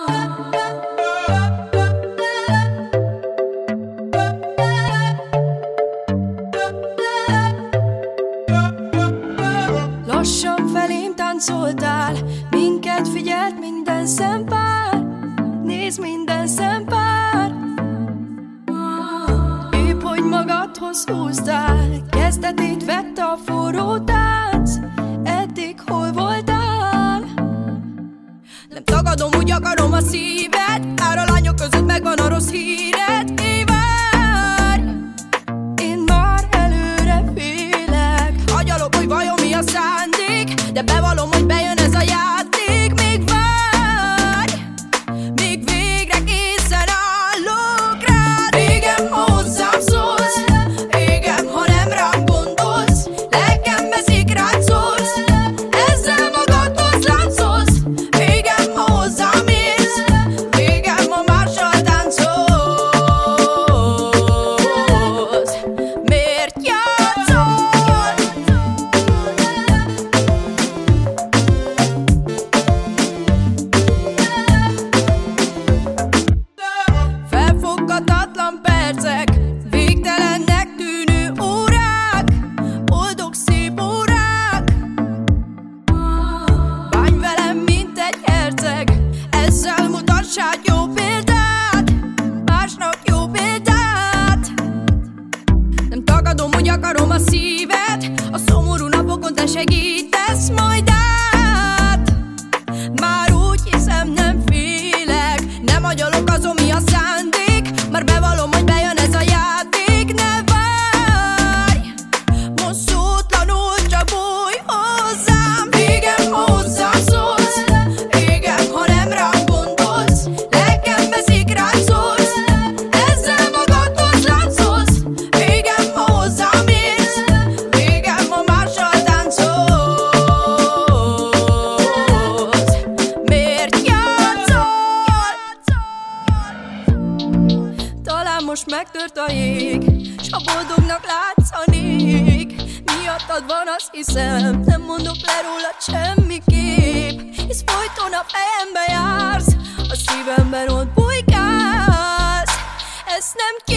Lassan felém táncoltál, minket figyelt minden szempár. Nézd, minden szempár. Épp hogy magadhoz húztál, kezdetét vette a forró tánc. Eddig hol voltál? Nem tagadom, úgy akarom a szíved, bár a lányok között megvan a rossz híred. Várj, én már előre félek. Agyalok, hogy vajon mi a szándék, de bevallom, hogy bejön ez a játék. Még várj, még végre készen állok rád. Régem, ha hozzám szólsz, régem, ha nem rám gondolsz, lelkem veszik rád szólsz, ezzel magadhoz láncolsz. Régem, ha hozzám érsz, régem, ha mással táncolsz. Miért játszol? Felfoghatatlan percek, végtelennek tűnő órák, boldog szép órák. Bánj velem, mint egy herceg, ezzel mutassál jó példát, másnak jó példát. Nem tagadom, hogy akarom a szíved, a szomorú napokon te segítesz majd át. Már úgy hiszem, nem félek, nem agyalok azon, mi a szándék, már bevallom, hogy bejön ez a játék. Ne várj, most szótlanul csak bújj hozzám. Régem, ha hozzám szólsz, régem, ha nem rám gondolsz, lelkem veszik rád szólsz, ezzel magadhoz láncolsz. Régem, ha hozzám érsz, régem, ha mással táncolsz. Miért játszol? Talán most megtört a jég, s ha boldognak látszanék. Miattad van, azt hiszem, nem mondok le rólad semmiképp. Hisz folyton a fejembe jársz, a szívemben ott bujkálsz. Ezt nem